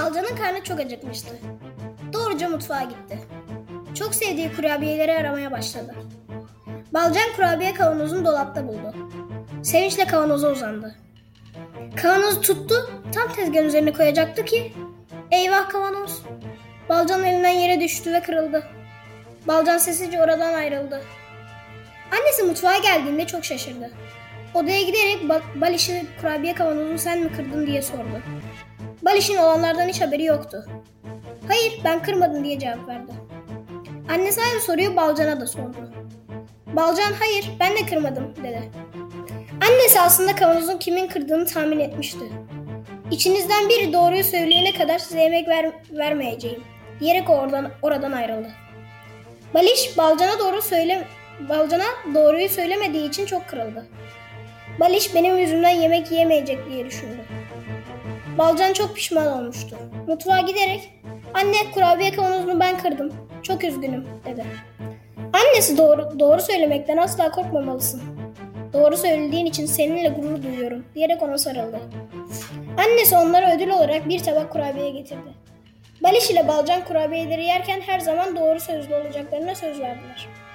Balcan'ın karnı çok acıkmıştı. Doğruca mutfağa gitti. Çok sevdiği kurabiyeleri aramaya başladı. Balcan kurabiye kavanozunu dolapta buldu. Sevinçle kavanoza uzandı. Kavanozu tuttu, tam tezgahın üzerine koyacaktı ki eyvah kavanoz! Balcan'ın elinden yere düştü ve kırıldı. Balcan sessizce oradan ayrıldı. Annesi mutfağa geldiğinde çok şaşırdı. Odaya giderek Baliş'e kurabiye kavanozunu sen mi kırdın diye sordu. Baliş'in olanlardan hiç haberi yoktu. Hayır ben kırmadım diye cevap verdi. Annesi aynı soruyu Balcan'a da sordu. Balcan hayır ben de kırmadım dedi. Annesi aslında kavanozun kimin kırdığını tahmin etmişti. İçinizden biri doğruyu söyleyene kadar size yemek vermeyeceğim diyerek oradan ayrıldı. Baliş Balcan'a doğruyu söylemediği için çok kırıldı. Baliş benim yüzümden yemek yiyemeyecek diye düşündü. Balcan çok pişman olmuştu. Mutfağa giderek anne kurabiye kavanozunu ben kırdım. Çok üzgünüm dedi. Annesi doğru söylemekten asla korkmamalısın. Doğru söylediğin için seninle gurur duyuyorum diyerek ona sarıldı. Annesi onlara ödül olarak bir tabak kurabiye getirdi. Baliş ile Balcan kurabiyeleri yerken her zaman doğru sözlü olacaklarına söz verdiler.